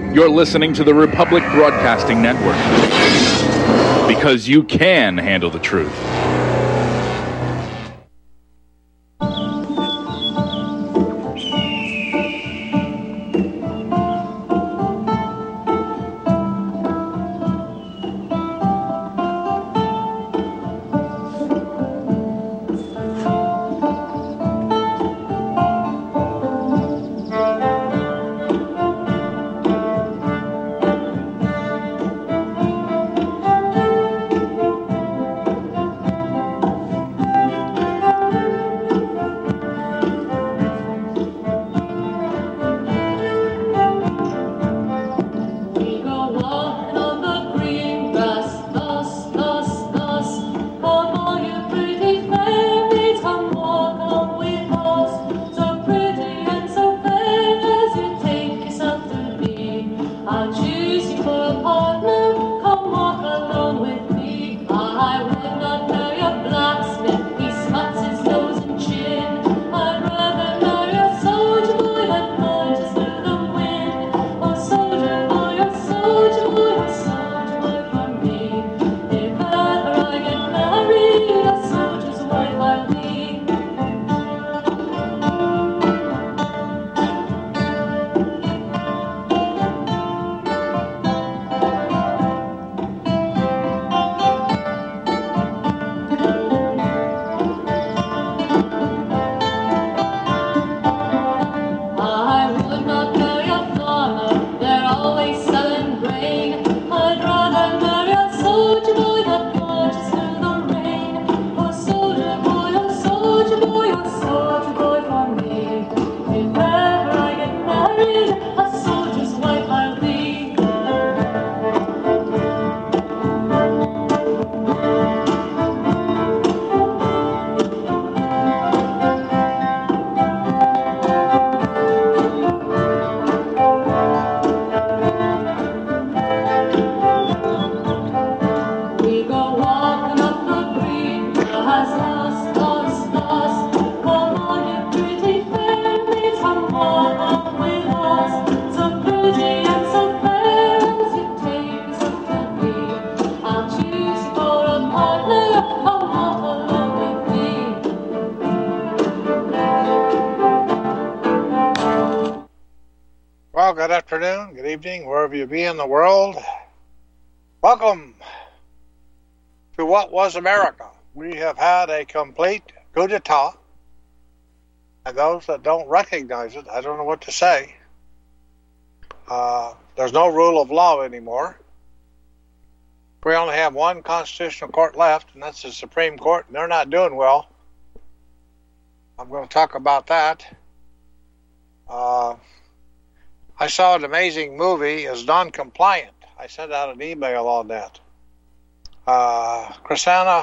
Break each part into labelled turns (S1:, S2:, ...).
S1: You're listening to the Republic Broadcasting Network. Because you can handle the truth.
S2: Well, good afternoon, good evening, wherever you be in the world. Welcome to What Was America. We have had a complete coup d'etat, and those that don't recognize it, I don't know what to say. There's no rule of law anymore. We only have one constitutional court left, and that's the Supreme Court, and they're not doing well. I'm going to talk about that. I saw an amazing movie as non-compliant. I sent out an email on that. Christina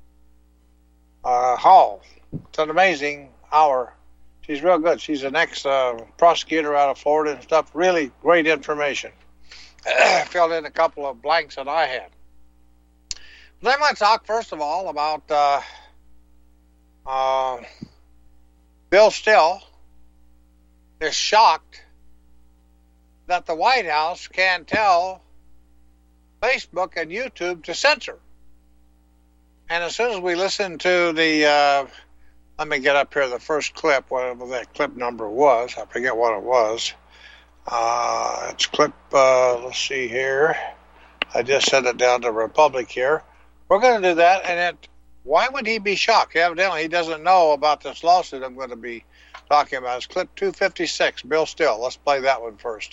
S2: Hall. It's an amazing hour. She's real good. She's an ex-prosecutor out of Florida and stuff. Really great information. Filled in a couple of blanks that I had. But I'm going to talk first of all about Bill Still is shocked that the White House can tell Facebook and YouTube to censor. And as soon as we listen to the, let me get up here the first clip, whatever that clip number was. I forget what it was. It's clip, let's see here. I just set it down to Republic here. We're going to do that, and why would he be shocked? Evidently, he doesn't know about this lawsuit I'm going to be talking about. It's clip 256, Bill Still. Let's play that one first.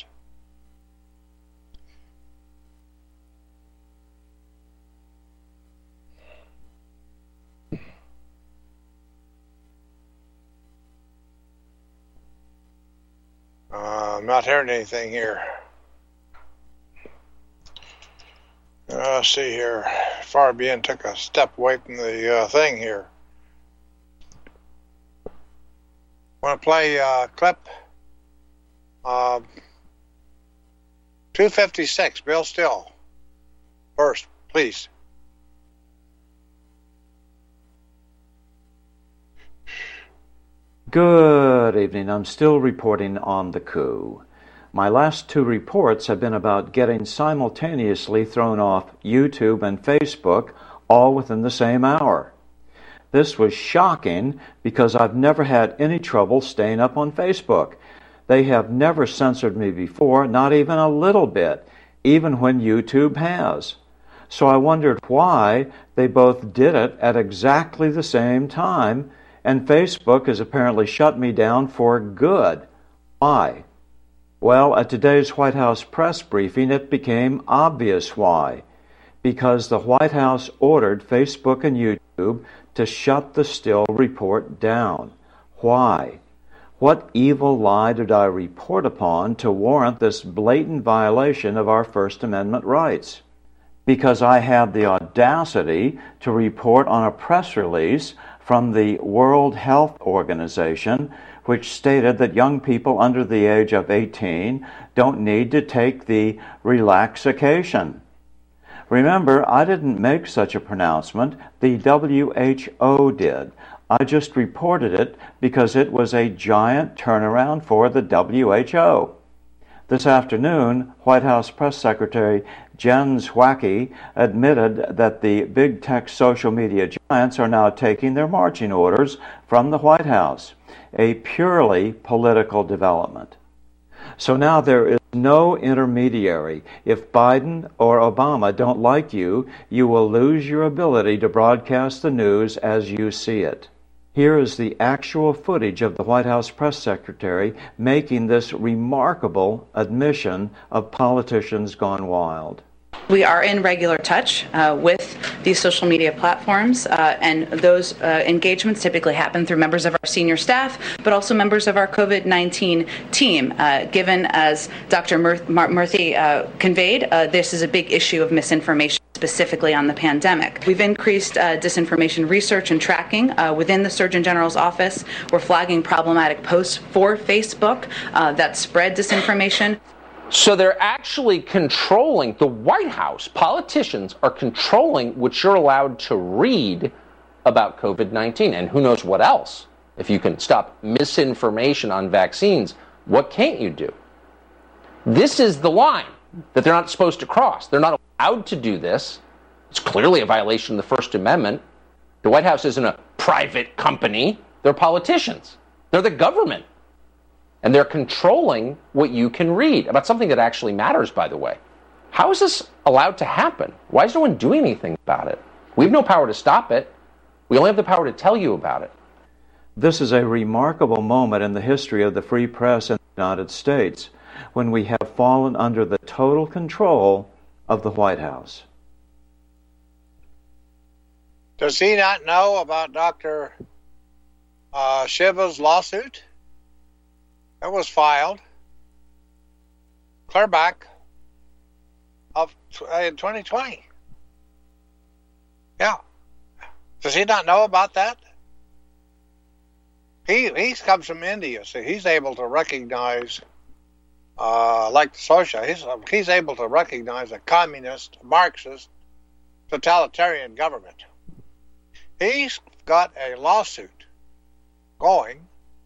S2: I'm not hearing anything here. Let's see here. Fabian took a step away from the thing here. I want to play clip 256, Bill Still. First, please.
S3: Good evening. I'm still reporting on the coup. My last two reports have been about getting simultaneously thrown off YouTube and Facebook all within the same hour. This was shocking because I've never had any trouble staying up on Facebook. They have never censored me before, not even a little bit, even when YouTube has. So I wondered why they both did it at exactly the same time, and Facebook has apparently shut me down for good. Why? Well, at today's White House press briefing, it became obvious why. Because the White House ordered Facebook and YouTube to shut the Still report down. Why? What evil lie did I report upon to warrant this blatant violation of our First Amendment rights? Because I had the audacity to report on a press release from the World Health Organization, which stated that young people under the age of 18 don't need to take the relaxation. Remember, I didn't make such a pronouncement. The WHO did. I just reported it because it was a giant turnaround for the WHO. This afternoon, White House Press Secretary Jen Psaki admitted that the big tech social media giants are now taking their marching orders from the White House, a purely political development. So now there is no intermediary. If Biden or Obama don't like you, you will lose your ability to broadcast the news as you see it. Here is the actual footage of the White House press secretary making this remarkable admission of politicians gone wild.
S4: We are in regular touch with these social media platforms, and those engagements typically happen through members of our senior staff, but also members of our COVID-19 team. Given, as Dr. Murthy conveyed, this is a big issue of misinformation, specifically on the pandemic. We've increased disinformation research and tracking within the Surgeon General's office. We're flagging problematic posts for Facebook that spread disinformation.
S5: So they're actually controlling, the White House, politicians are controlling what you're allowed to read about COVID-19 and who knows what else. If you can stop misinformation on vaccines, what can't you do? This is the line that they're not supposed to cross. They're not allowed to do this. It's clearly a violation of the First Amendment. The White House isn't a private company. They're politicians. They're the government. And they're controlling what you can read about something that actually matters, by the way. How is this allowed to happen? Why is no one doing anything about it? We have no power to stop it. We only have the power to tell you about it.
S3: This is a remarkable moment in the history of the free press in the United States, when we have fallen under the total control of the White House.
S2: Does he not know about Dr. Shiva's lawsuit? It was filed clear back in 2020. Yeah. Does he not know about that? He comes from India, so he's able to recognize, like the socialist, he's able to recognize a communist, Marxist, totalitarian government. He's got a lawsuit going,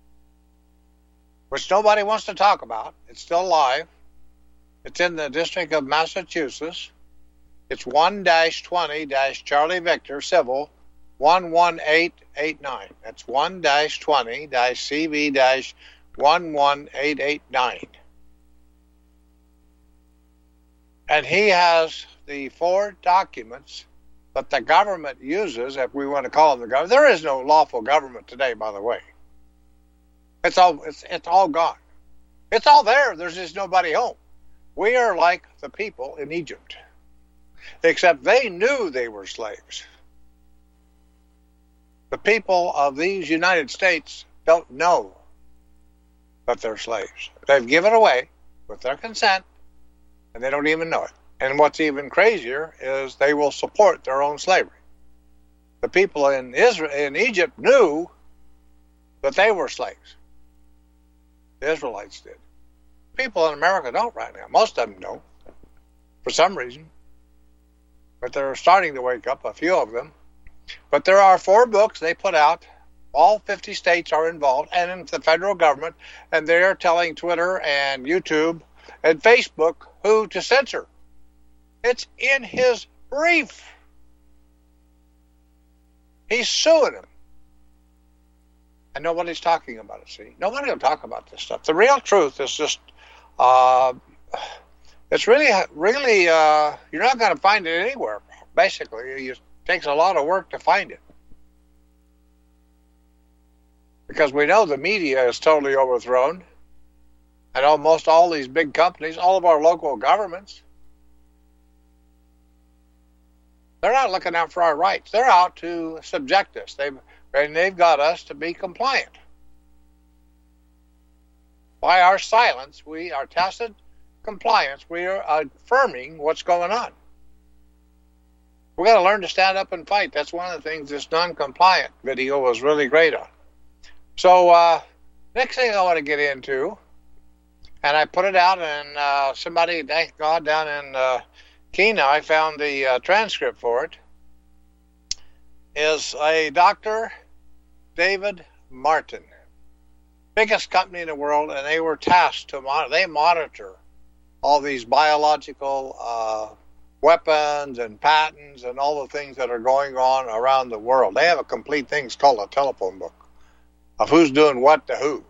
S2: which nobody wants to talk about. It's still live. It's in the District of Massachusetts. It's 1-20-Charlie Victor Civil 11889. That's 1-20-CV-11889. And he has the 4 documents that the government uses, if we want to call them the government. There is no lawful government today, by the way. It's all gone. It's all there. There's just nobody home. We are like the people in Egypt, except they knew they were slaves. The people of these United States don't know that they're slaves. They've given away with their consent, and they don't even know it. And what's even crazier is they will support their own slavery. The people in Egypt knew that they were slaves. The Israelites did. People in America don't right now. Most of them don't, for some reason. But they're starting to wake up, a few of them. But there are 4 books they put out. All 50 states are involved, and in the federal government, and they're telling Twitter and YouTube and Facebook who to censor. It's in his brief. He's suing him. And nobody's talking about it, see? Nobody will talk about this stuff. The real truth is just, it's really, you're not going to find it anywhere, basically. It takes a lot of work to find it. Because we know the media is totally overthrown. And almost all these big companies, all of our local governments, they're not looking out for our rights. They're out to subject us. They've got us to be compliant. By our silence, our tacit compliance, we are affirming what's going on. We've got to learn to stand up and fight. That's one of the things this non-compliant video was really great on. So next thing I want to get into, and I put it out, and somebody, thank God, down in Kenai found the transcript for it, is a Dr. David Martin, biggest company in the world, and they were tasked to monitor all these biological weapons and patents and all the things that are going on around the world. They have a complete thing, it's called a telephone book of who's doing what to who.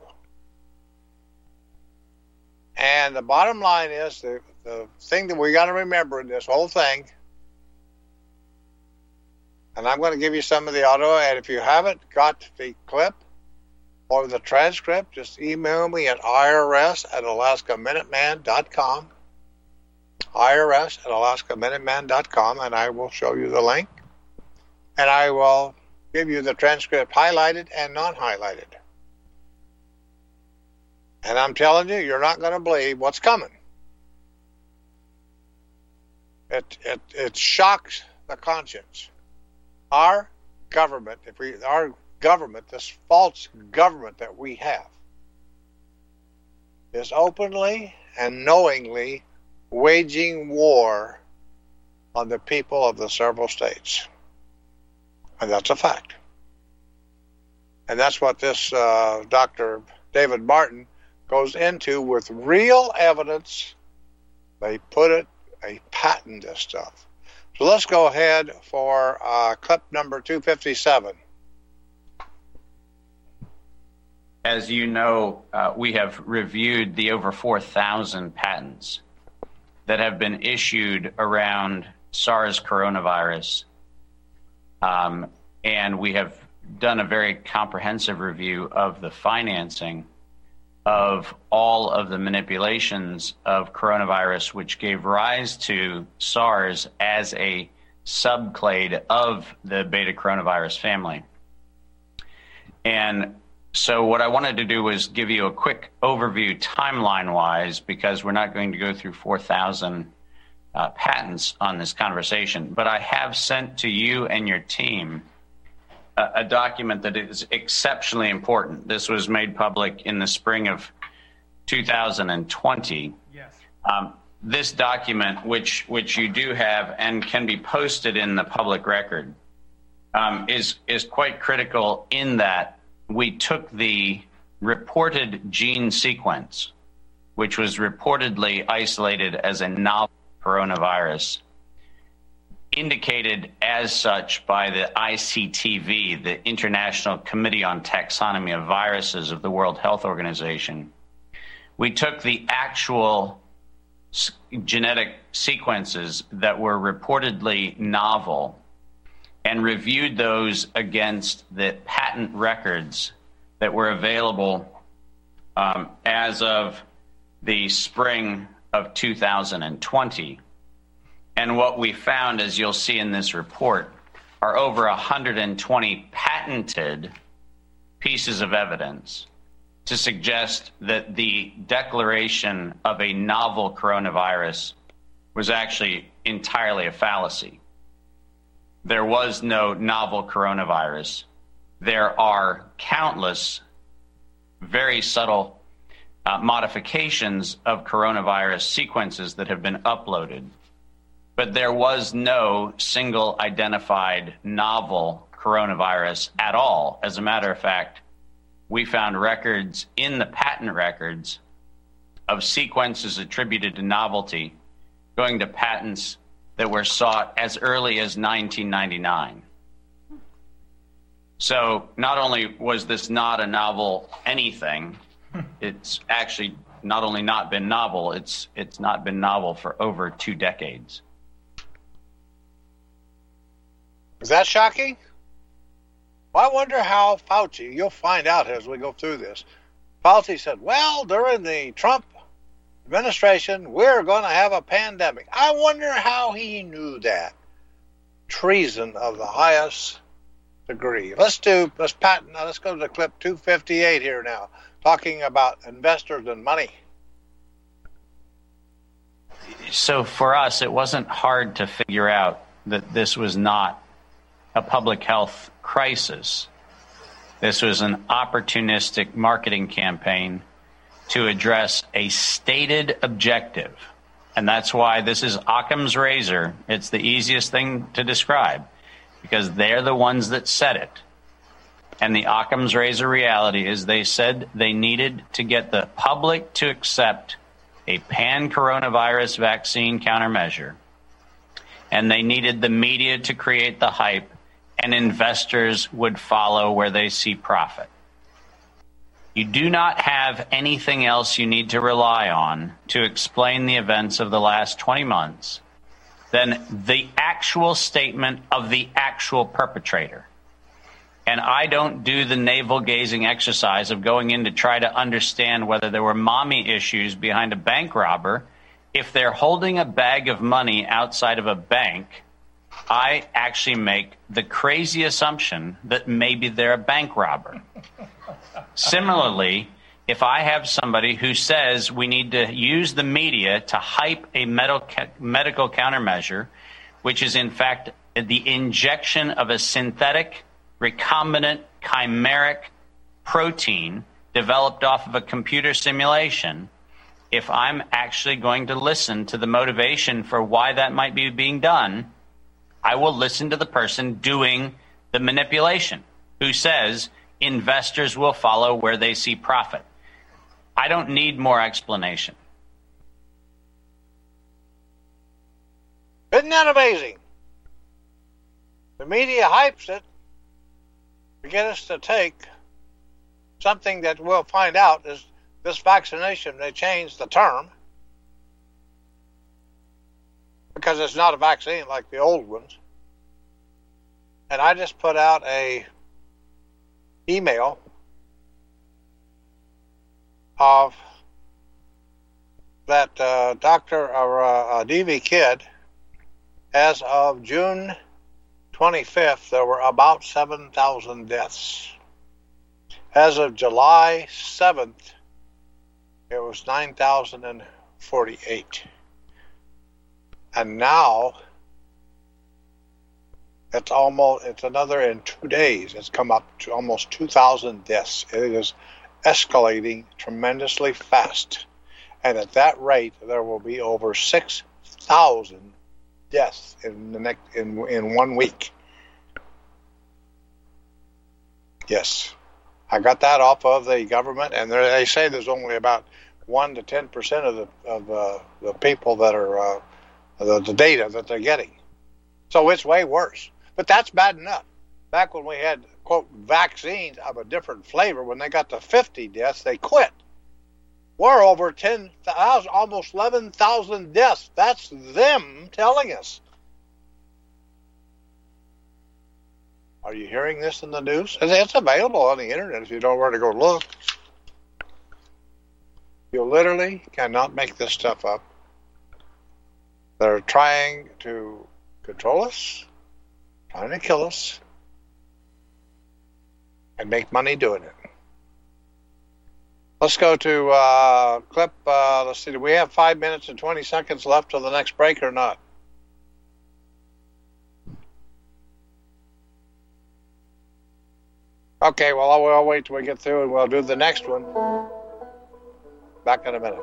S2: And the bottom line is the thing that we got to remember in this whole thing, and I'm going to give you some of the audio, and if you haven't got the clip or the transcript, just email me at irs@alaskaminutman.com, irs@alaskaminutman.com, and I will show you the link, and I will give you the transcript highlighted and non-highlighted. And I'm telling you, you're not going to believe what's coming. It shocks the conscience. Our government, this false government that we have, is openly and knowingly waging war on the people of the several states. And that's a fact. And that's what this Dr. David Martin goes into with real evidence. They patent this stuff. So let's go ahead for clip number 257.
S6: As you know, we have reviewed the over 4,000 patents that have been issued around SARS coronavirus. And we have done a very comprehensive review of the financing of all of the manipulations of coronavirus, which gave rise to SARS as a subclade of the beta coronavirus family. And so what I wanted to do was give you a quick overview timeline-wise, because we're not going to go through 4,000 patents on this conversation. But I have sent to you and your team a document that is exceptionally important. This was made public in the spring of 2020.
S7: Yes.
S6: This document, which you do have and can be posted in the public record, is quite critical in that we took the reported gene sequence, which was reportedly isolated as a novel coronavirus, indicated as such by the ICTV, the International Committee on Taxonomy of Viruses of the World Health Organization. We took the actual genetic sequences that were reportedly novel and reviewed those against the patent records that were available as of the spring of 2020. And what we found, as you'll see in this report, are over 120 patented pieces of evidence to suggest that the declaration of a novel coronavirus was actually entirely a fallacy. There was no novel coronavirus. There are countless very subtle modifications of coronavirus sequences that have been uploaded. But there was no single identified novel coronavirus at all. As a matter of fact, we found records in the patent records of sequences attributed to novelty going to patents that were sought as early as 1999. So not only was this not a novel anything, it's actually not only not been novel, it's not been novel for over 2 decades.
S2: Is that shocking? Well, I wonder how Fauci, you'll find out as we go through this. Fauci said, well, during the Trump administration, we're going to have a pandemic. I wonder how he knew that. Treason of the highest degree. Let's go to the clip 258 here now, talking about investors and money.
S6: So for us, it wasn't hard to figure out that this was not a public health crisis. This was an opportunistic marketing campaign to address a stated objective. And that's why this is Occam's razor. It's the easiest thing to describe because they're the ones that said it. And the Occam's razor reality is they said they needed to get the public to accept a pan-coronavirus vaccine countermeasure. And they needed the media to create the hype, and investors would follow where they see profit. You do not have anything else you need to rely on to explain the events of the last 20 months than the actual statement of the actual perpetrator. And I don't do the navel-gazing exercise of going in to try to understand whether there were mommy issues behind a bank robber. If they're holding a bag of money outside of a bank, I actually make the crazy assumption that maybe they're a bank robber. Similarly, if I have somebody who says we need to use the media to hype a medical countermeasure, which is in fact the injection of a synthetic, recombinant, chimeric protein developed off of a computer simulation, if I'm actually going to listen to the motivation for why that might be being done, I will listen to the person doing the manipulation who says investors will follow where they see profit. I don't need more explanation.
S2: Isn't that amazing? The media hypes it to get us to take something that we'll find out is this vaccination. They changed the term because it's not a vaccine like the old ones. And I just put out a email of that Dr. DV Kidd, as of June 25th, there were about 7,000 deaths. As of July 7th, it was 9,048. And now it's another in 2 days. It's come up to almost 2,000 deaths. It is escalating tremendously fast. And at that rate, there will be over 6,000 deaths in 1 week. Yes, I got that off of the government, and they say there's only about 1 to 10% of the people that are the data that they're getting. So it's way worse. But that's bad enough. Back when we had, quote, vaccines of a different flavor, when they got to 50 deaths, they quit. We're over 10,000, almost 11,000 deaths. That's them telling us. Are you hearing this in the news? It's available on the internet if you know where to go look. You literally cannot make this stuff up. They're trying to control us, trying to kill us, and make money doing it. Let's go to clip, let's see, do we have 5 minutes and 20 seconds left till the next break or not? Okay, well, I'll wait till we get through and we'll do the next one. Back in a minute.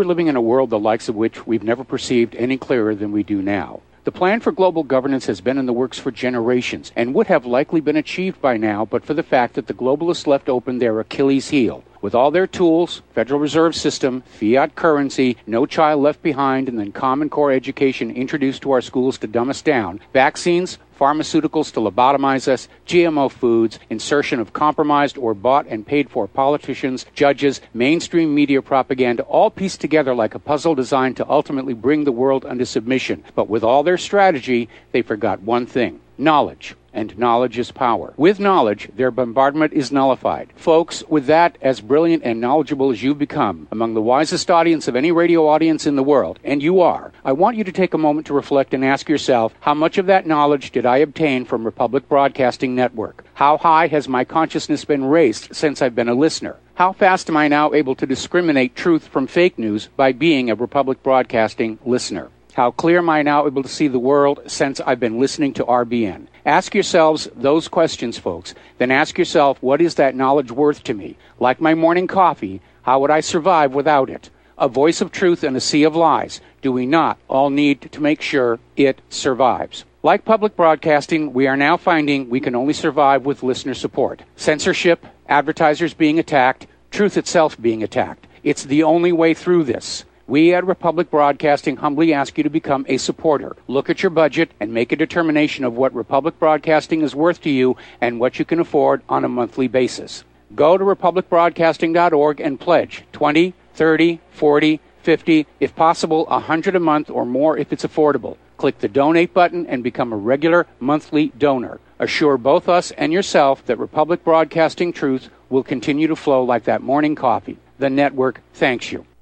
S7: we're living in a world the likes of which we've never perceived any clearer than we do now. The plan for global governance has been in the works for generations and would have likely been achieved by now but for the fact that the globalists left open their Achilles heel. With all their tools, Federal Reserve System, fiat currency, no child left behind, and then Common Core education introduced to our schools to dumb us down, vaccines, pharmaceuticals to lobotomize us, GMO foods, insertion of compromised or bought and paid for politicians, judges, mainstream media propaganda, all pieced together like a puzzle designed to ultimately bring the world under submission. But with all their strategy, they forgot one thing: knowledge. And knowledge is power. With knowledge, their bombardment is nullified. Folks, with that, as brilliant and knowledgeable as you've become, among the wisest audience of any radio audience in the world, and you are, I want you to take a moment to reflect and ask yourself, how much of that knowledge did I obtain from Republic Broadcasting Network? How high has my consciousness been raised since I've been a listener? How fast am I now able to discriminate truth from fake news by being a Republic Broadcasting listener? How clear am I now able to see the world since I've been listening to RBN? Ask yourselves those questions, folks. Then ask yourself, what is that knowledge worth to me? Like my morning coffee, how would I survive without it? A voice of truth in a sea of lies. Do we not all need to make sure it survives? Like public broadcasting, we are now finding we can only survive with listener support. Censorship, advertisers being attacked, truth itself being attacked. It's the only way through this. We at Republic Broadcasting humbly ask you to become a supporter. Look at your budget and make a determination of what Republic Broadcasting is worth to you and what you can afford on a monthly basis. Go to republicbroadcasting.org and pledge $20, $30, $40, $50, if possible, $100 a month or more if it's affordable. Click the donate button and become a regular monthly donor. Assure both us and yourself that Republic Broadcasting truth will continue to flow like that morning coffee. The network thanks you.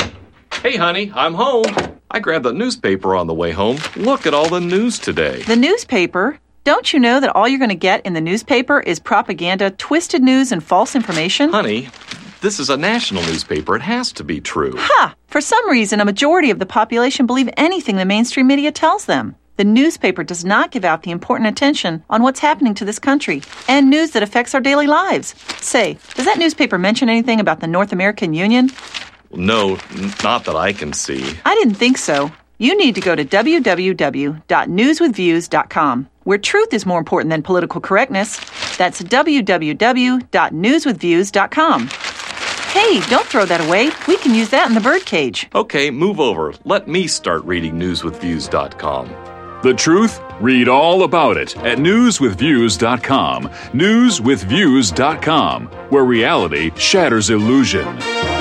S8: Hey, honey, I'm home. I grabbed the newspaper on the way home. Look at all the news today.
S9: The newspaper? Don't you know that all you're going to get in the newspaper is propaganda, twisted news, and false information?
S8: Honey, this is a national newspaper. It has to be true.
S9: Ha! For some reason, a majority of the population believe anything the mainstream media tells them. The newspaper does not give out the important attention on what's happening to this country and news that affects our daily lives. Say, does that newspaper mention anything about the North American Union?
S8: No, not that I can see.
S9: I didn't think so. You need to go to www.newswithviews.com, where truth is more important than political correctness. That's www.newswithviews.com. Hey, don't throw that away. We can use that in the birdcage.
S8: Okay, move over. Let me start reading newswithviews.com.
S1: The truth? Read all about it at newswithviews.com. Newswithviews.com, where reality shatters illusion.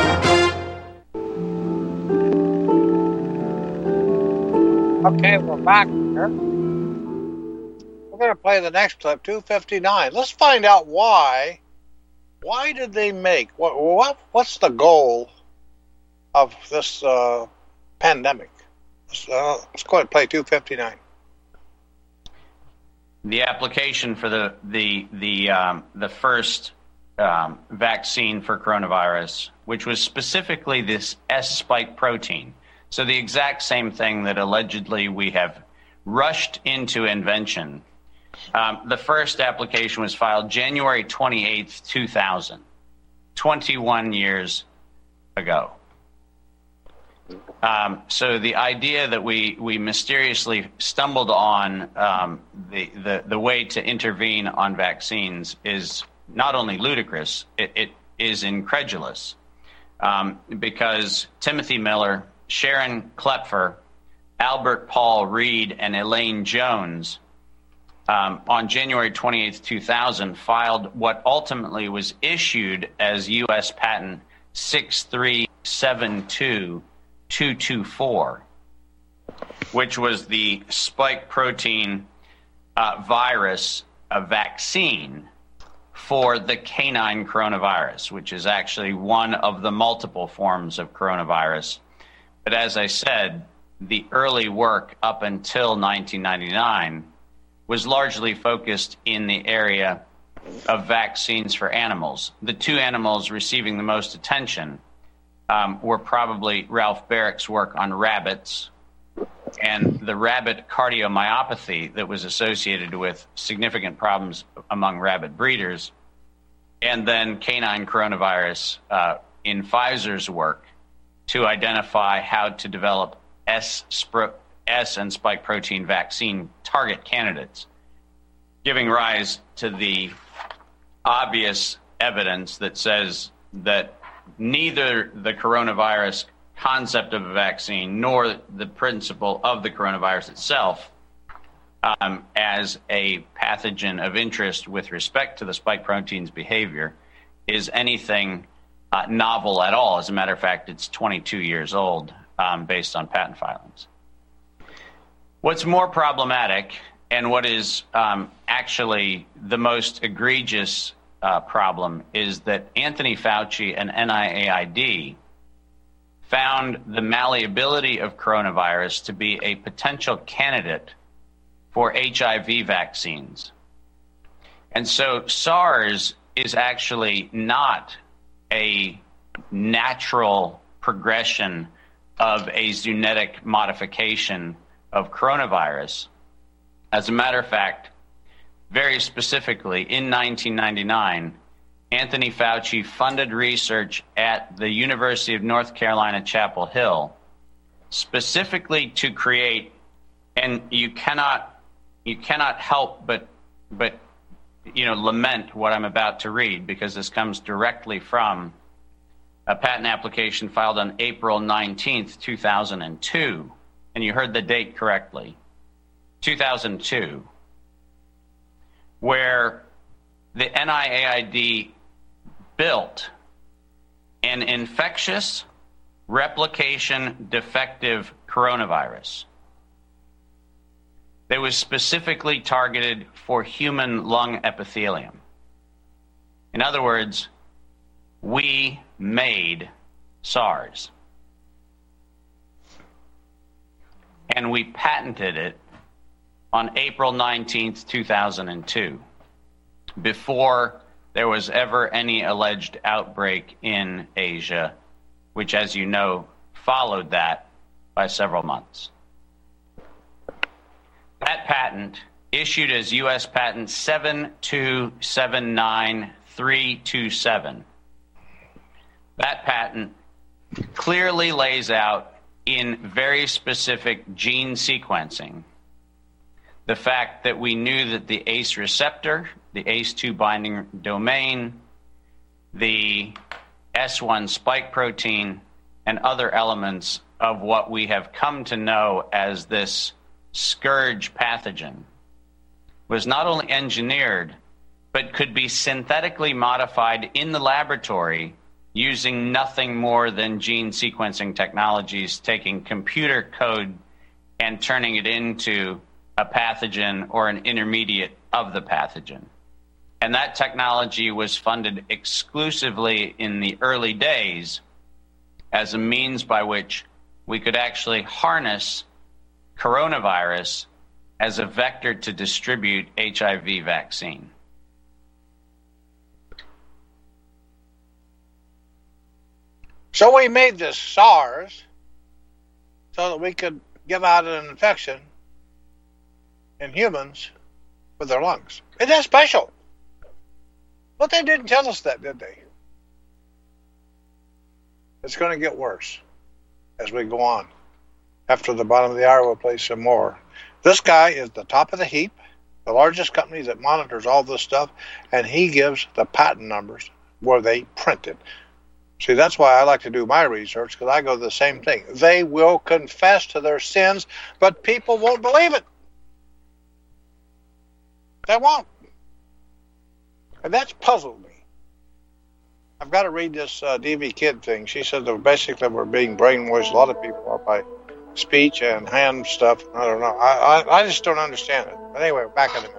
S2: Okay, we're back here. We're going to play the next clip, 259. Let's find out why. Why did they make? What's the goal of this pandemic? Let's go ahead and play 259.
S6: The application for the first vaccine for coronavirus, which was specifically this S spike protein. So the exact same thing that allegedly we have rushed into invention. The first application was filed January 28th, 2000, 21 years ago. So the idea that we mysteriously stumbled on the way to intervene on vaccines is not only ludicrous, it is incredulous. Because Timothy Miller, Sharon Klepfer, Albert Paul Reed, and Elaine Jones on January 28th, 2000, filed what ultimately was issued as U.S. Patent 6372224, which was the spike protein virus vaccine for the canine coronavirus, which is actually one of the multiple forms of coronavirus. But as I said, the early work up until 1999 was largely focused in the area of vaccines for animals. The two animals receiving the most attention were probably Ralph Barrick's work on rabbits and the rabbit cardiomyopathy that was associated with significant problems among rabbit breeders, and then canine coronavirus in Pfizer's work to identify how to develop S and spike protein vaccine target candidates, giving rise to the obvious evidence that says that neither the coronavirus concept of a vaccine nor the principle of the coronavirus itself as a pathogen of interest with respect to the spike protein's behavior is anything novel at all. As a matter of fact, it's 22 years old based on patent filings. What's more problematic, and what is actually the most egregious problem, is that Anthony Fauci and NIAID found the malleability of coronavirus to be a potential candidate for HIV vaccines. And so SARS is actually not a natural progression of a zoonotic modification of coronavirus. As a matter of fact, very specifically, in 1999, Anthony Fauci funded research at the University of North Carolina, Chapel Hill, specifically to create, and you cannot help but lament what I'm about to read, because this comes directly from a patent application filed on April 19th, 2002. And you heard the date correctly, 2002, where the NIAID built an infectious replication defective coronavirus that was specifically targeted for human lung epithelium. In other words, we made SARS. And we patented it on April 19th, 2002, before there was ever any alleged outbreak in Asia, which, as you know, followed that by several months. That patent, issued as U.S. Patent 7279327, that patent clearly lays out in very specific gene sequencing the fact that we knew that the ACE receptor, the ACE2 binding domain, the S1 spike protein, and other elements of what we have come to know as this scourge pathogen was not only engineered, but could be synthetically modified in the laboratory using nothing more than gene sequencing technologies, taking computer code and turning it into a pathogen or an intermediate of the pathogen. And that technology was funded exclusively in the early days as a means by which we could actually harness coronavirus as a vector to distribute HIV vaccine.
S2: So we made this SARS so that we could give out an infection in humans with their lungs. Isn't that special? But they didn't tell us that, did they? It's going to get worse as we go on. After the bottom of the hour, we'll play some more. This guy is the top of the heap, the largest company that monitors all this stuff, and he gives the patent numbers where they print it. See, that's why I like to do my research, because I go the same thing. They will confess to their sins, but people won't believe it. They won't. And that's puzzled me. I've got to read this DV Kid thing. She said that basically we're being brainwashed. A lot of people are by speech and hand stuff. I don't know. I just don't understand it. But anyway, back in a minute.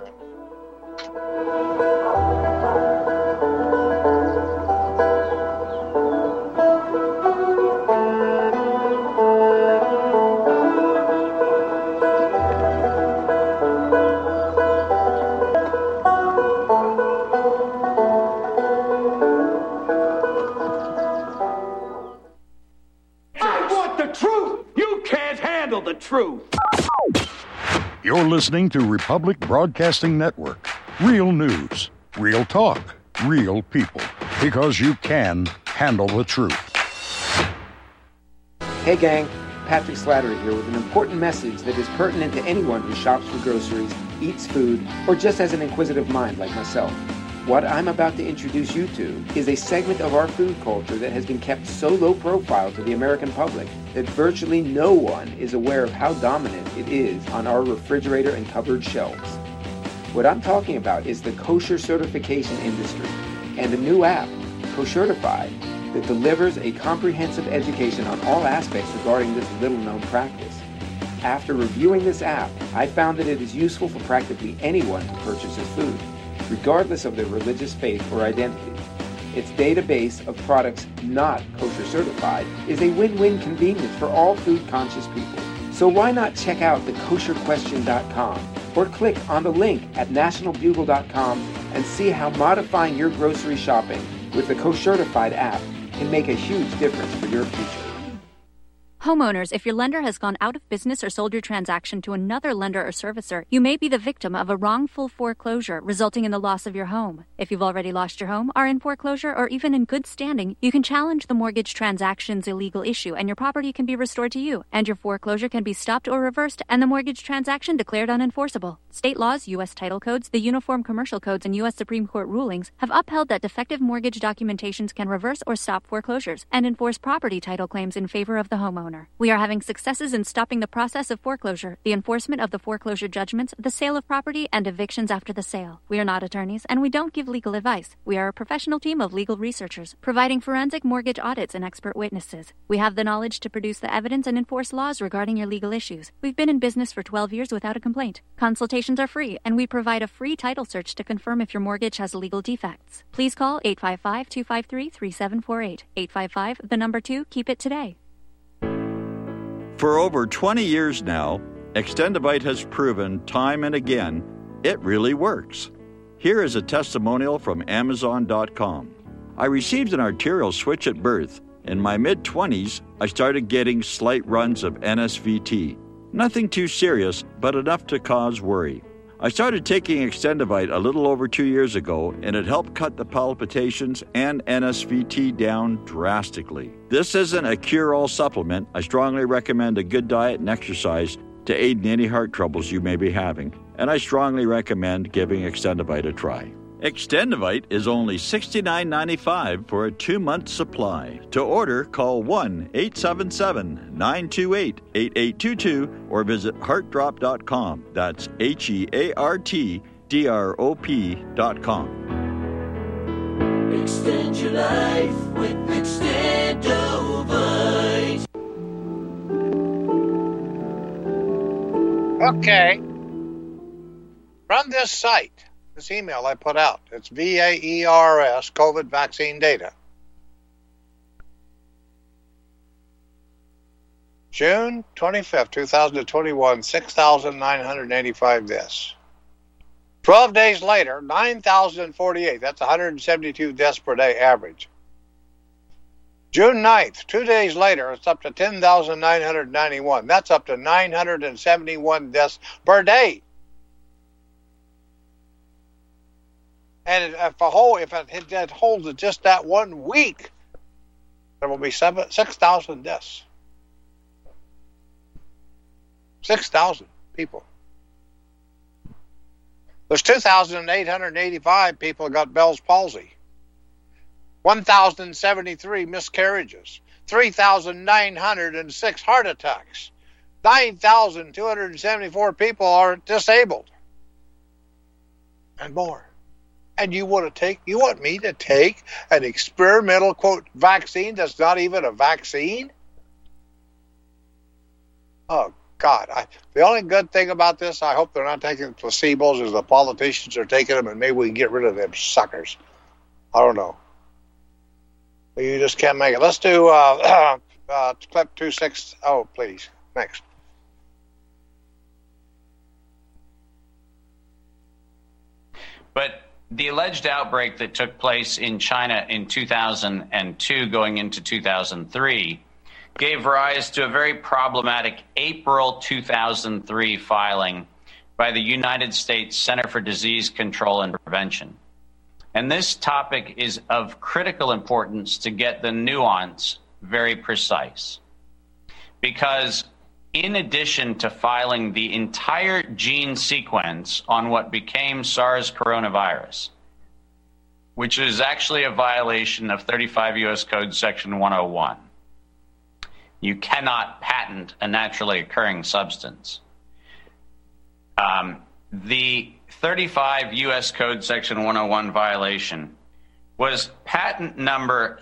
S10: The truth.
S11: You're listening to Republic Broadcasting Network. Real news, real talk, real people. Because you can handle the truth.
S12: Hey gang, Patrick Slattery here with an important message that is pertinent to anyone who shops for groceries, eats food, or just has an inquisitive mind like myself. What I'm about to introduce you to is a segment of our food culture that has been kept so low profile to the American public that virtually no one is aware of how dominant it is on our refrigerator and cupboard shelves. What I'm talking about is the kosher certification industry and a new app, Koshertified, that delivers a comprehensive education on all aspects regarding this little-known practice. After reviewing this app, I found that it is useful for practically anyone who purchases food, regardless of their religious faith or identity. Its database of products not kosher certified is a win-win convenience for all food-conscious people. So why not check out thekosherquestion.com or click on the link at nationalbugle.com and see how modifying your grocery shopping with the Koshertified app can make a huge difference for your future.
S13: Homeowners, if your lender has gone out of business or sold your transaction to another lender or servicer, you may be the victim of a wrongful foreclosure resulting in the loss of your home. If you've already lost your home, are in foreclosure, or even in good standing, you can challenge the mortgage transaction's illegal issue and your property can be restored to you, and your foreclosure can be stopped or reversed and the mortgage transaction declared unenforceable. State laws, U.S. title codes, the Uniform Commercial Codes, and U.S. Supreme Court rulings have upheld that defective mortgage documentations can reverse or stop foreclosures and enforce property title claims in favor of the homeowner. We are having successes in stopping the process of foreclosure, the enforcement of the foreclosure judgments, the sale of property, and evictions after the sale. We are not attorneys, and we don't give legal advice. We are a professional team of legal researchers, providing forensic mortgage audits and expert witnesses. We have the knowledge to produce the evidence and enforce laws regarding your legal issues. We've been in business for 12 years without a complaint. Consultations are free, and we provide a free title search to confirm if your mortgage has legal defects. Please call 855-253-3748. 855, the number 2, keep it today.
S14: For over 20 years now, Extendivite has proven time and again it really works. Here is a testimonial from Amazon.com. I received an arterial switch at birth. In my mid-20s, I started getting slight runs of NSVT. Nothing too serious, but enough to cause worry. I started taking Extendivite a little over 2 years ago, and it helped cut the palpitations and NSVT down drastically. This isn't a cure-all supplement. I strongly recommend a good diet and exercise to aid in any heart troubles you may be having, and I strongly recommend giving Extendivite a try. Extendivite is only $69.95 for a 2-month supply. To order, call 1-877-928-8822 or visit heartdrop.com. That's HEARTDROP.com.
S15: Extend your life with Extendovite.
S2: Okay. From this site, this email I put out, it's VAERS, COVID vaccine data. June 25th, 2021, 6,985 deaths. 12 days later, 9,048. That's 172 deaths per day average. June 9th, 2 days later, it's up to 10,991. That's up to 971 deaths per day. And if it holds just that 1 week, there will be 6,000 deaths. 6,000 people. There's 2,885 people who got Bell's palsy. 1,073 miscarriages. 3,906 heart attacks. 9,274 people are disabled. And more. And you want me to take an experimental, quote, vaccine that's not even a vaccine? Oh, God. The only good thing about this, I hope they're not taking placebos as the politicians are taking them, and maybe we can get rid of them suckers. I don't know. You just can't make it. Let's do clip 260, please. Next.
S6: But the alleged outbreak that took place in China in 2002 going into 2003 gave rise to a very problematic April 2003 filing by the United States Center for Disease Control and Prevention. And this topic is of critical importance to get the nuance very precise. because in addition to filing the entire gene sequence on what became SARS coronavirus, which is actually a violation of 35 U.S. Code Section 101, you cannot patent a naturally occurring substance. The 35 U.S. Code Section 101 violation was patent number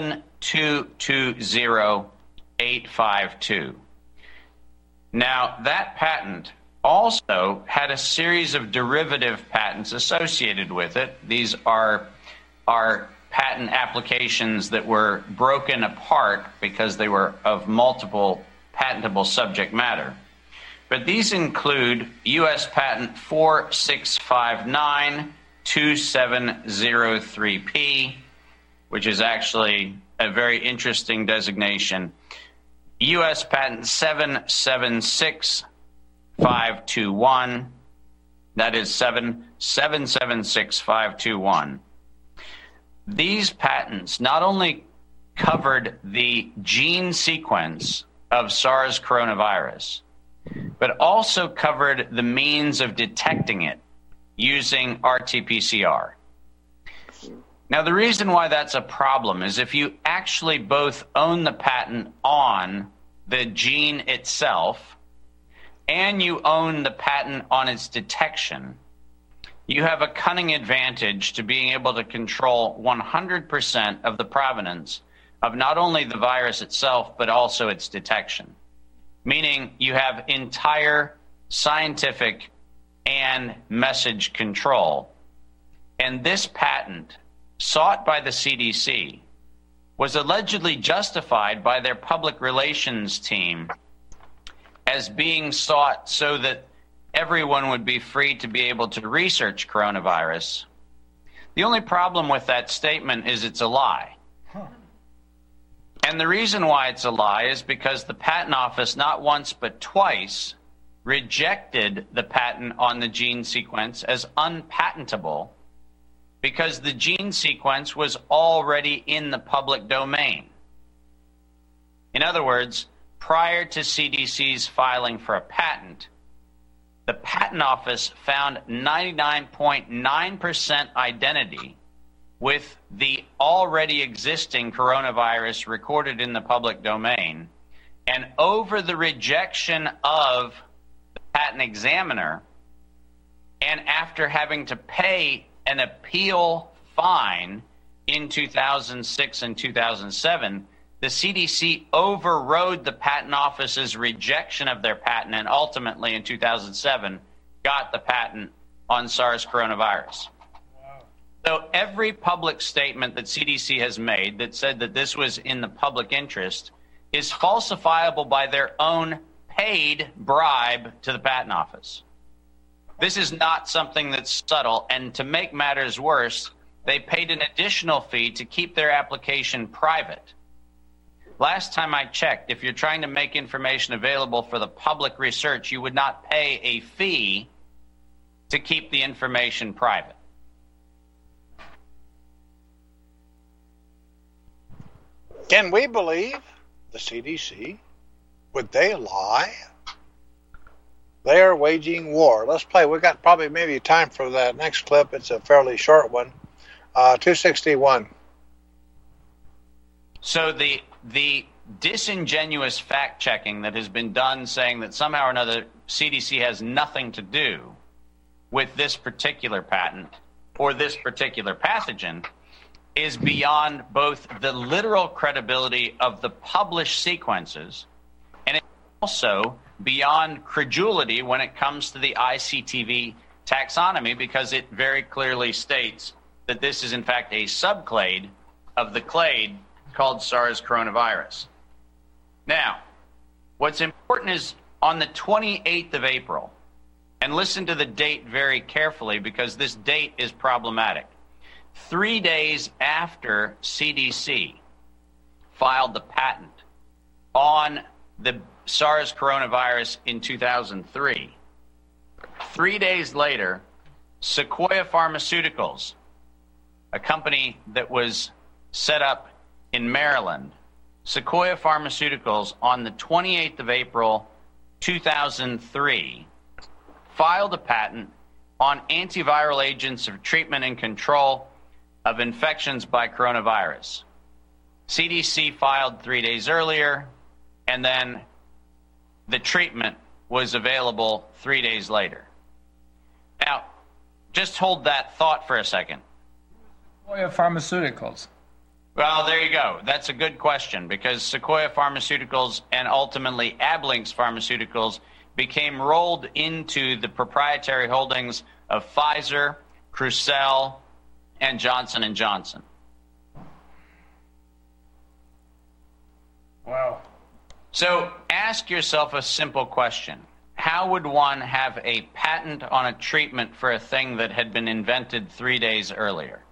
S6: 7220852. Now, that patent also had a series of derivative patents associated with it. These are patent applications that were broken apart because they were of multiple patentable subject matter. But these include U.S. Patent 46592703P, which is actually a very interesting designation. U.S. Patent 776521, that is 776521. These patents not only covered the gene sequence of SARS coronavirus, but also covered the means of detecting it using RT-PCR. Now, the reason why that's a problem is if you actually both own the patent on the gene itself and you own the patent on its detection, you have a cunning advantage to being able to control 100% of the provenance of not only the virus itself, but also its detection. Meaning you have entire scientific and message control. And this patent, sought by the CDC, was allegedly justified by their public relations team as being sought so that everyone would be free to be able to research coronavirus. The only problem with that statement is it's a lie. And the reason why it's a lie is because the Patent Office not once but twice rejected the patent on the gene sequence as unpatentable because the gene sequence was already in the public domain. In other words, prior to CDC's filing for a patent, the Patent Office found 99.9% identity with the already existing coronavirus recorded in the public domain, and over the rejection of the patent examiner, and after having to pay an appeal fine in 2006 and 2007, the CDC overrode the Patent Office's rejection of their patent and ultimately in 2007 got the patent on SARS coronavirus. So every public statement that CDC has made that said that this was in the public interest is falsifiable by their own paid bribe to the Patent Office. This is not something that's subtle, and to make matters worse, they paid an additional fee to keep their application private. Last time I checked, if you're trying to make information available for the public research, you would not pay a fee to keep the information private.
S2: Can we believe the CDC? Would they lie? They are waging war. Let's play. We've got probably maybe time for that next clip. It's a fairly short one. 261.
S6: So the disingenuous fact-checking that has been done saying that somehow or another CDC has nothing to do with this particular patent or this particular pathogen is beyond both the literal credibility of the published sequences and it's also beyond credulity when it comes to the ICTV taxonomy, because it very clearly states that this is in fact a subclade of the clade called SARS coronavirus. Now, what's important is on the 28th of April, and listen to the date very carefully because this date is problematic. 3 days after CDC filed the patent on the SARS coronavirus in 2003, 3 days later, Sequoia Pharmaceuticals, a company that was set up in Maryland, Sequoia Pharmaceuticals, on the 28th of April, 2003, filed a patent on antiviral agents of treatment and control of infections by coronavirus. CDC filed 3 days earlier, and then the treatment was available 3 days later. Now, just hold that thought for a second.
S16: Sequoia Pharmaceuticals.
S6: Well, there you go. That's a good question, because Sequoia Pharmaceuticals and ultimately Ablynx Pharmaceuticals became rolled into the proprietary holdings of Pfizer, Crucell, and Johnson & Johnson.
S16: Wow.
S6: So ask yourself a simple question. How would one have a patent on a treatment for a thing that had been invented 3 days earlier?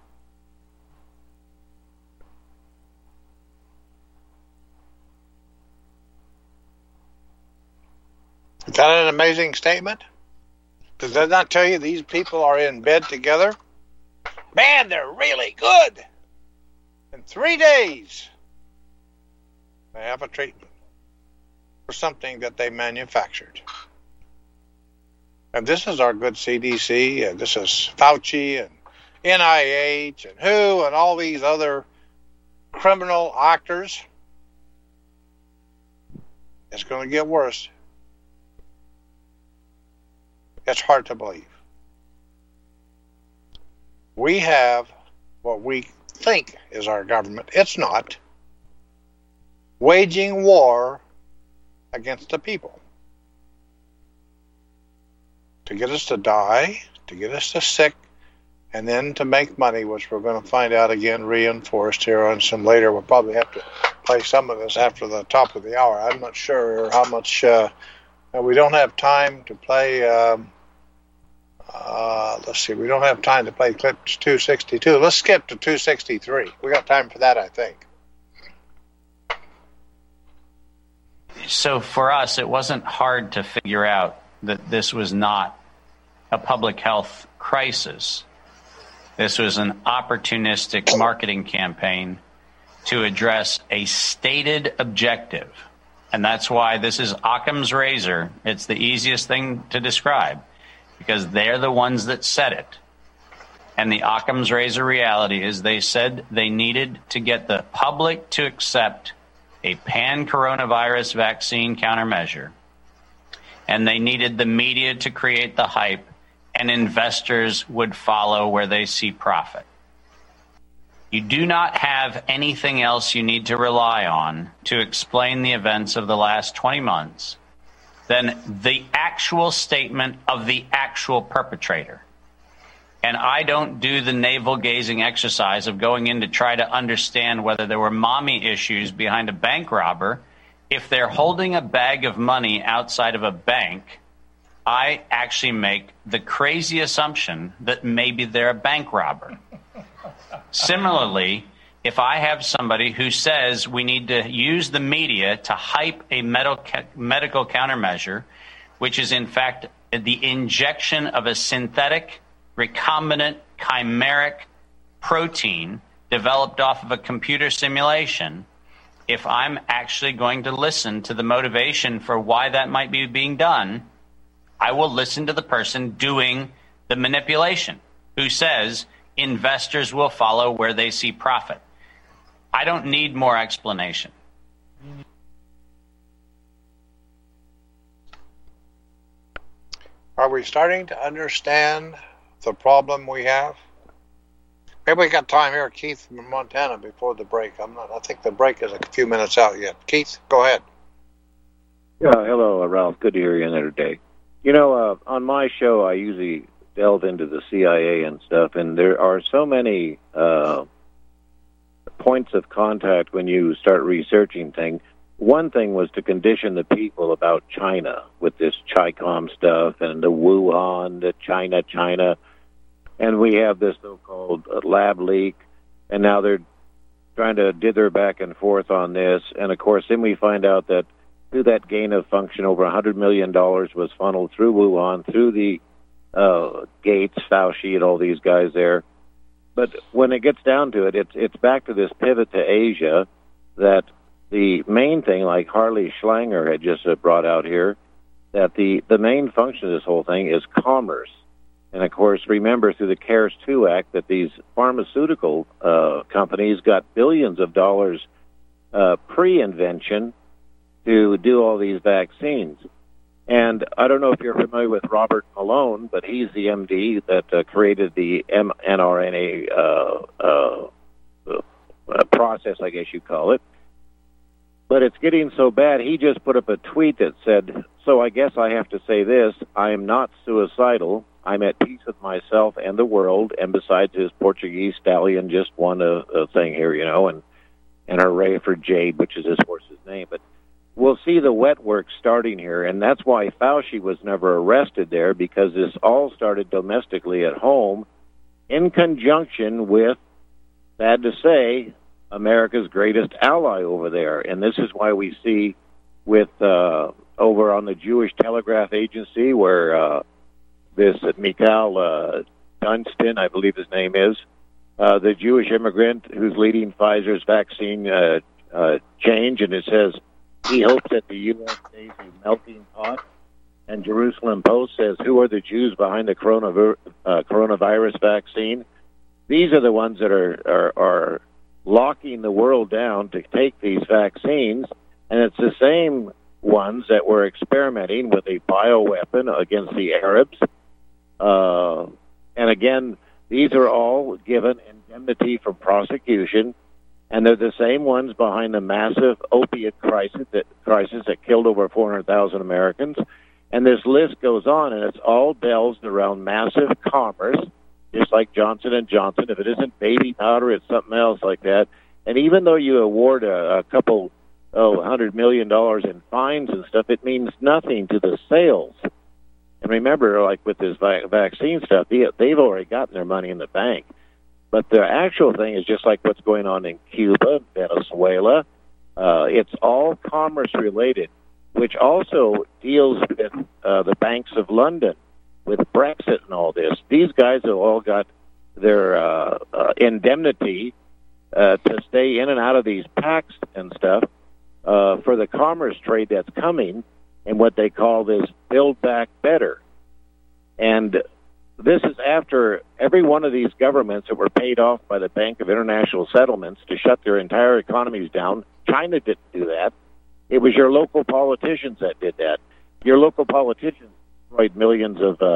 S2: Is that an amazing statement? Does that not tell you these people are in bed together? Man, they're really good. In 3 days, they have a treatment for something that they manufactured. And this is our good CDC, and this is Fauci, and NIH, and WHO, and all these other criminal actors. It's going to get worse. It's hard to believe. We have what we think is our government. It's not. Waging war against the people. To get us to die, to get us to sick, and then to make money, which we're going to find out again reinforced here on some later. We'll probably have to play some of this after the top of the hour. I'm not sure how much. We don't have time to play. Let's see. We don't have time to play clips 262. Let's skip to 263. We got time for that, I think.
S6: So for us, it wasn't hard to figure out that this was not a public health crisis. This was an opportunistic marketing campaign to address a stated objective. And that's why this is Occam's razor. It's the easiest thing to describe, because they're the ones that said it. And the Occam's razor reality is they said they needed to get the public to accept a pan-coronavirus vaccine countermeasure. And they needed the media to create the hype, and investors would follow where they see profit. You do not have anything else you need to rely on to explain the events of the last 20 months than the actual statement of the actual perpetrator. And I don't do the navel-gazing exercise of going in to try to understand whether there were mommy issues behind a bank robber. If they're holding a bag of money outside of a bank, I actually make the crazy assumption that maybe they're a bank robber. Similarly, if I have somebody who says we need to use the media to hype a medical countermeasure, which is in fact the injection of a synthetic, recombinant, chimeric protein developed off of a computer simulation, if I'm actually going to listen to the motivation for why that might be being done, I will listen to the person doing the manipulation, who says investors will follow where they see profit. I don't need more explanation.
S2: Are we starting to understand the problem we have? Maybe we got time here, Keith from Montana, before the break. I think the break is a few minutes out yet. Keith, go ahead.
S17: Yeah, hello, Ralph. Good to hear you another day. You know, on my show, I usually delve into the CIA and stuff, and there are so many points of contact when you start researching things. One thing was to condition the people about China with this Chi-Com stuff and the Wuhan, the China. And we have this so-called lab leak, and now they're trying to dither back and forth on this. And, of course, then we find out that through that gain of function, over $100 million was funneled through Wuhan, through the Gates, Fauci, and all these guys there. But when it gets down to it, it's back to this pivot to Asia that the main thing, like Harley Schlanger had just brought out here, that the main function of this whole thing is commerce. And, of course, remember through the CARES 2 Act that these pharmaceutical companies got billions of dollars pre-invention to do all these vaccines. And I don't know if you're familiar with Robert Malone, but he's the MD that created the mRNA process, I guess you call it. But it's getting so bad, he just put up a tweet that said, so I guess I have to say this, I am not suicidal. I'm at peace with myself and the world, and besides his Portuguese stallion just won a thing here, you know, and hooray for Jade, which is his horse's name. But we'll see the wet work starting here, and that's why Fauci was never arrested there, because this all started domestically at home in conjunction with, sad to say, America's greatest ally over there. And this is why we see with over on the Jewish Telegraph Agency where this Mikhail Dunstan, I believe his name is, the Jewish immigrant who's leading Pfizer's vaccine change, and it says he hopes that the U.S. stays a melting pot. And Jerusalem Post says, who are the Jews behind the coronavirus vaccine? These are the ones that are locking the world down to take these vaccines, and it's the same ones that were experimenting with a bioweapon against the Arabs. And again, these are all given indemnity from prosecution, and they're the same ones behind the massive opiate crisis that killed over 400,000 Americans. And this list goes on, and it's all delved around massive commerce, just like Johnson & Johnson. If it isn't baby powder, it's something else like that. And even though you award a couple, $100 million in fines and stuff, it means nothing to the sales. And remember, like with this vaccine stuff, they've already gotten their money in the bank. But the actual thing is just like what's going on in Cuba, Venezuela. It's all commerce related, which also deals with the banks of London, with Brexit and all this. These guys have all got their indemnity to stay in and out of these pacts and stuff for the commerce trade that's coming, and what they call this Build Back Better. And this is after every one of these governments that were paid off by the Bank of International Settlements to shut their entire economies down. China didn't do that. It was your local politicians that did that. Your local politicians destroyed millions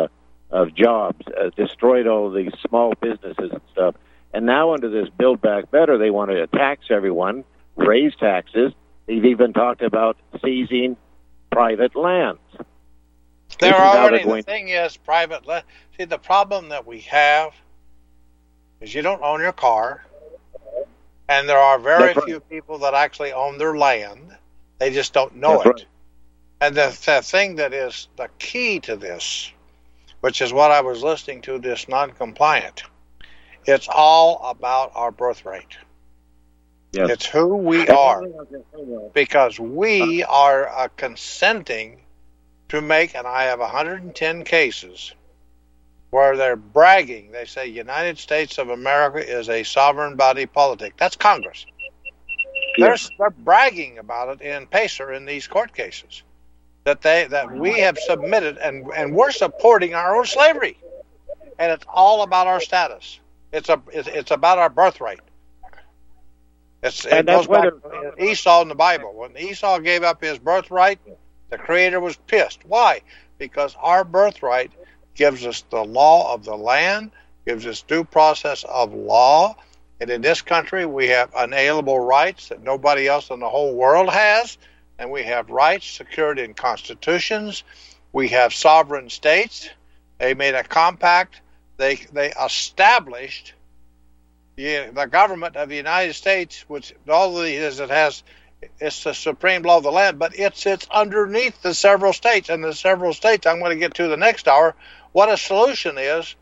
S17: of jobs, destroyed all of these small businesses and stuff. And now under this Build Back Better, they want to tax everyone, raise taxes. They've even talked about seizing private lands.
S2: They're already, the thing is, private land. See, the problem that we have is you don't own your car, and there are very few people that actually own their land. They just don't know it. Right. And the thing that is the key to this, which is what I was listening to, this non-compliant, it's all about our birthright. Yes. It's who we are, because we are consenting to make, and I have 110 cases where they're bragging. They say United States of America is a sovereign body politic. That's Congress. Yes. They're bragging about it in Pacer in these court cases that we have submitted, and we're supporting our own slavery, and it's all about our status. It's about our birthright. It goes back to Esau in the Bible. When Esau gave up his birthright, the Creator was pissed. Why? Because our birthright gives us the law of the land, gives us due process of law, and in this country we have unalienable rights that nobody else in the whole world has, and we have rights secured in constitutions. We have sovereign states. They made a compact. They established the government of the United States, which all it is, it's the supreme law of the land, but it sits underneath the several states. And the several states, I'm going to get to the next hour, what a solution is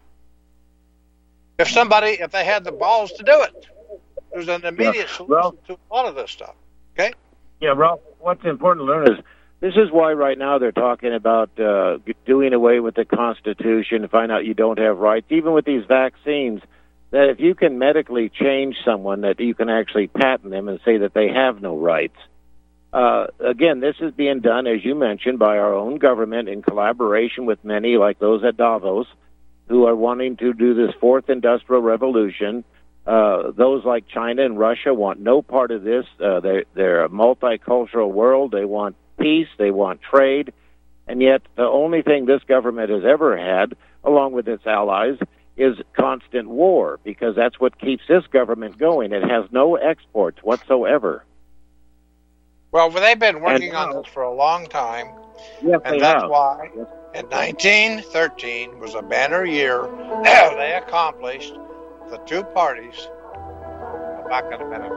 S2: if they had the balls to do it. There's an immediate solution to a lot of this stuff. Okay?
S17: Yeah, Ralph, what's important to learn is this is why right now they're talking about doing away with the Constitution, find out you don't have rights, even with these vaccines, that if you can medically change someone, that you can actually patent them and say that they have no rights. Again, this is being done, as you mentioned, by our own government in collaboration with many, like those at Davos, who are wanting to do this fourth industrial revolution. Those like China and Russia want no part of this. They're a multicultural world. They want peace. They want trade. And yet the only thing this government has ever had, along with its allies, is constant war, because that's what keeps this government going. It has no exports whatsoever.
S2: Well, they've been working on this for a long time.
S17: Yes,
S2: and that's why in 1913 was a banner year. They accomplished the two parties. I'll back in a minute.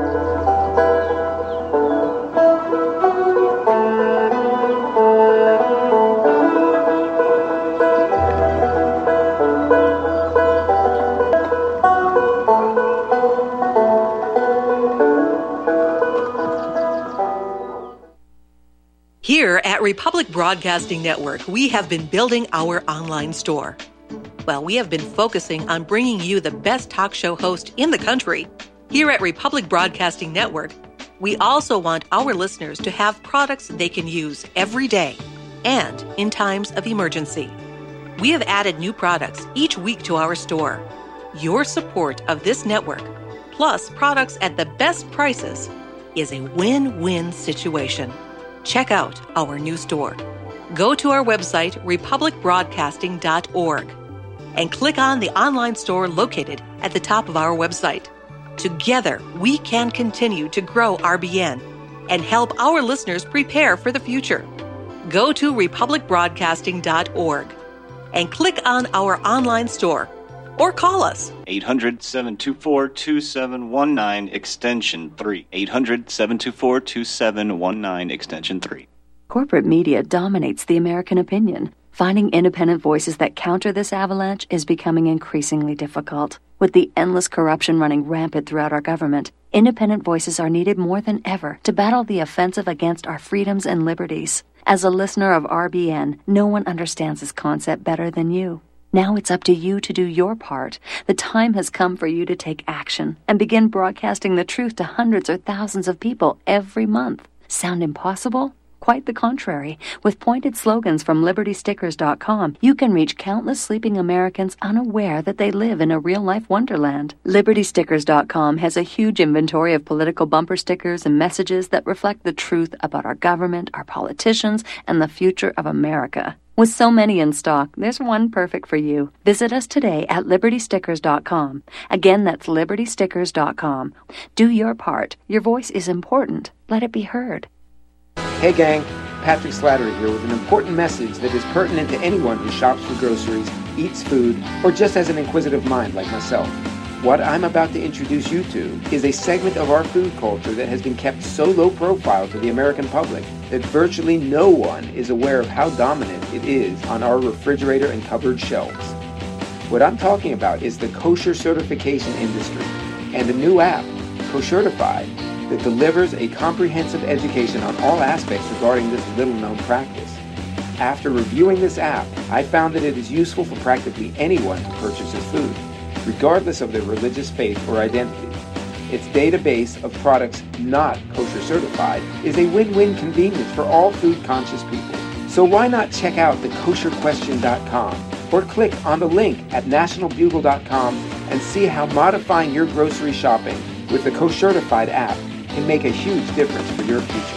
S18: Here at Republic Broadcasting Network, we have been building our online store. Well, we have been focusing on bringing you the best talk show host in the country. Here at Republic Broadcasting Network, we also want our listeners to have products they can use every day and in times of emergency. We have added new products each week to our store. Your support of this network, plus products at the best prices, is a win-win situation. Check out our new store. Go to our website, republicbroadcasting.org, and click on the online store located at the top of our website. Together, we can continue to grow RBN and help our listeners prepare for the future. Go to republicbroadcasting.org and click on our online store or call us.
S19: 800-724-2719, extension 3. 800-724-2719, extension 3.
S20: Corporate media dominates the American opinion. Finding independent voices that counter this avalanche is becoming increasingly difficult. With the endless corruption running rampant throughout our government, independent voices are needed more than ever to battle the offensive against our freedoms and liberties. As a listener of RBN, no one understands this concept better than you. Now it's up to you to do your part. The time has come for you to take action and begin broadcasting the truth to hundreds or thousands of people every month. Sound impossible? Quite the contrary. With pointed slogans from LibertyStickers.com, you can reach countless sleeping Americans unaware that they live in a real-life wonderland. LibertyStickers.com has a huge inventory of political bumper stickers and messages that reflect the truth about our government, our politicians, and the future of America. With so many in stock, there's one perfect for you. Visit us today at LibertyStickers.com. Again, that's LibertyStickers.com. Do your part. Your voice is important. Let it be heard.
S12: Hey gang, Patrick Slattery here with an important message that is pertinent to anyone who shops for groceries, eats food, or just has an inquisitive mind like myself. What I'm about to introduce you to is a segment of our food culture that has been kept so low profile to the American public that virtually no one is aware of how dominant it is on our refrigerator and cupboard shelves. What I'm talking about is the kosher certification industry and a new app, Koshertified, that delivers a comprehensive education on all aspects regarding this little-known practice. After reviewing this app, I found that it is useful for practically anyone who purchases food, regardless of their religious faith or identity. Its database of products not kosher certified is a win-win convenience for all food-conscious people. So why not check out the kosherquestion.com or click on the link at nationalbugle.com and see how modifying your grocery shopping with the Koshertified app can make a huge difference for your future.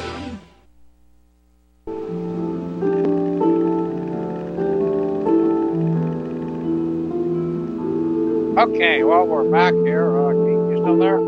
S2: Okay, well, we're back here. Keith, you still there?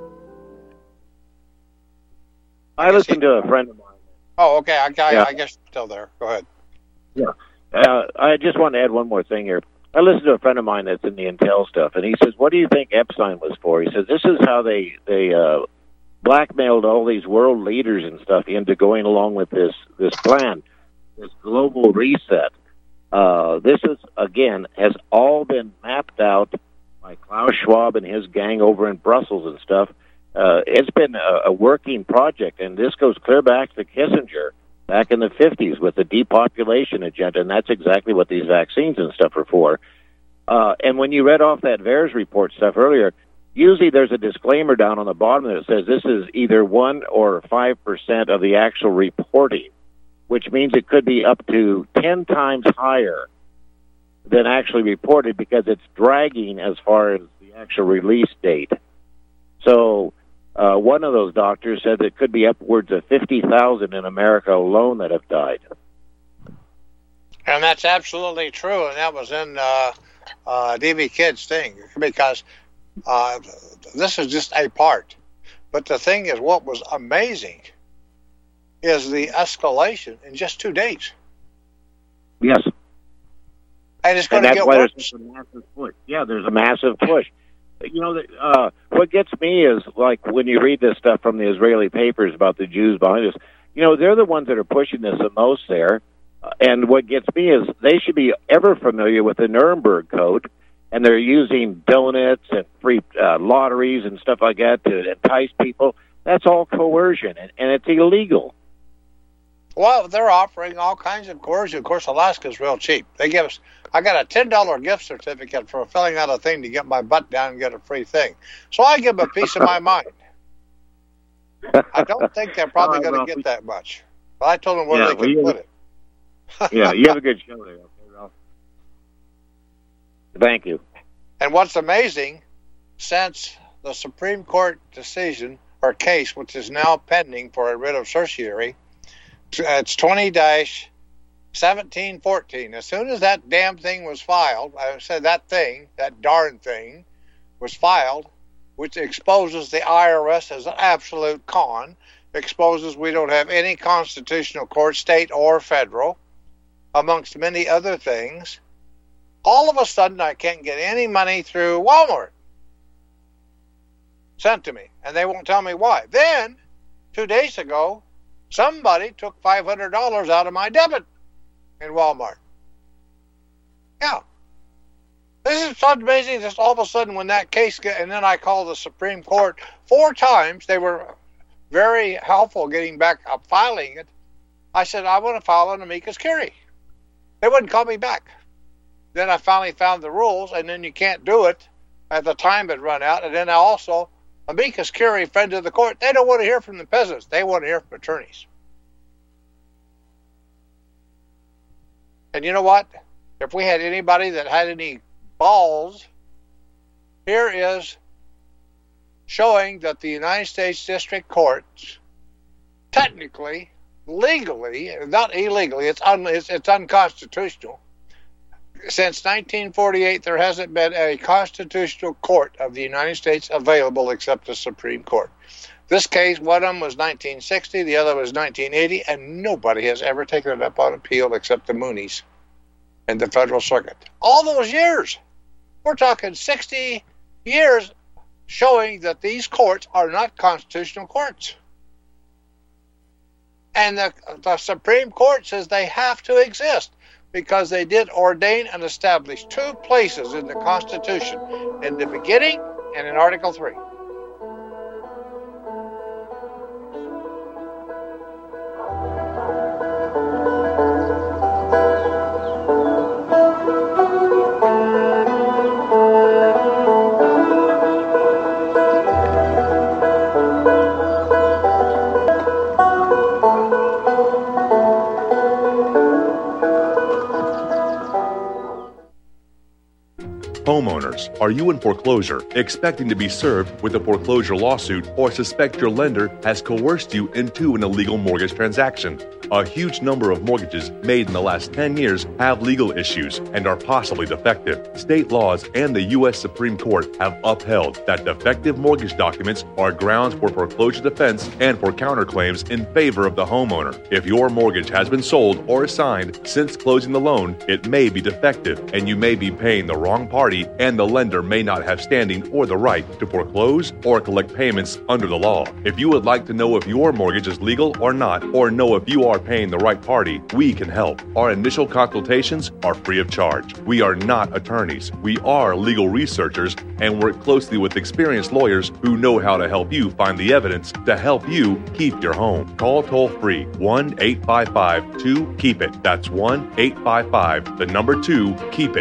S17: I listened to a friend of mine.
S2: Oh, okay. I guess you're still there. Go ahead.
S17: Yeah. I just want to add one more thing here. I listened to a friend of mine that's in the Intel stuff, and he says, what do you think Epstein was for? He says, this is how they blackmailed all these world leaders and stuff into going along with this plan, this global reset. This is, again, has all been mapped out by Klaus Schwab and his gang over in Brussels and stuff. It's been a working project, and this goes clear back to Kissinger back in the 50s with the depopulation agenda, and that's exactly what these vaccines and stuff are for. And when you read off that VAERS report stuff earlier, usually there's a disclaimer down on the bottom that says this is either 1 or 5% of the actual reporting, which means it could be up to 10 times higher than actually reported because it's dragging as far as the actual release date. So one of those doctors said it could be upwards of 50,000 in America alone that have died.
S2: And that's absolutely true, and that was in DB Kidd's thing, because this is just a part. But the thing is, what was amazing is the escalation in just 2 days.
S17: Yes.
S2: And it's going to get worse.
S17: There's a massive push. Yeah, there's a massive push. You know, what gets me is, like, when you read this stuff from the Israeli papers about the Jews behind us, you know, they're the ones that are pushing this the most there. And what gets me is they should be ever familiar with the Nuremberg Code, and they're using donuts and free lotteries and stuff like that to entice people. That's all coercion, and it's illegal.
S2: Well, they're offering all kinds of coercion. Of course, Alaska's real cheap. They give us, I got a $10 gift certificate for filling out a thing to get my butt down and get a free thing. So I give them a piece of my mind. I don't think they're probably going to get that much. But I told them where they could put it.
S17: Yeah, you have a good show there. Okay, Ralph. Thank you.
S2: And what's amazing, since the Supreme Court decision or case, which is now pending for a writ of certiorari, it's 20-1714. As soon as that damn thing was filed, I said that darn thing was filed, which exposes the IRS as an absolute con, exposes we don't have any constitutional court, state or federal, amongst many other things. All of a sudden, I can't get any money through Walmart sent to me, and they won't tell me why. Then, 2 days ago, somebody took $500 out of my debit in Walmart. Yeah. This is so amazing, just all of a sudden when that case, and then I called the Supreme Court 4 times. They were very helpful getting back up, filing it. I said, I want to file an amicus curiae. They wouldn't call me back. Then I finally found the rules, and then you can't do it at the time had run out. And then I also, amicus curiae, friend of the court, they don't want to hear from the peasants. They want to hear from attorneys. And you know what? If we had anybody that had any balls, here is showing that the United States District Courts, technically, legally, not illegally, it's unconstitutional. Since 1948, there hasn't been a constitutional court of the United States available except the Supreme Court. This case, one of them was 1960, the other was 1980, and nobody has ever taken it up on appeal except the Moonies and the Federal Circuit. All those years, we're talking 60 years, showing that these courts are not constitutional courts. And the Supreme Court says they have to exist because they did ordain and establish 2 places in the Constitution, in the beginning and in Article 3.
S21: Homeowners, are you in foreclosure, expecting to be served with a foreclosure lawsuit, or suspect your lender has coerced you into an illegal mortgage transaction? A huge number of mortgages made in the last 10 years have legal issues and are possibly defective. State laws and the U.S. Supreme Court have upheld that defective mortgage documents are grounds for foreclosure defense and for counterclaims in favor of the homeowner. If your mortgage has been sold or assigned since closing the loan, it may be defective and you may be paying the wrong party, and the lender may not have standing or the right to foreclose or collect payments under the law. If you would like to know if your mortgage is legal or not, or know if you are paying the right party, we can help. Our initial consultations are free of charge. We are not attorneys. We are legal researchers and work closely with experienced lawyers who know how to help you find the evidence to help you keep your home. Call toll-free 1-855-2-KEEP-IT. That's 1-855-2-KEEP-IT.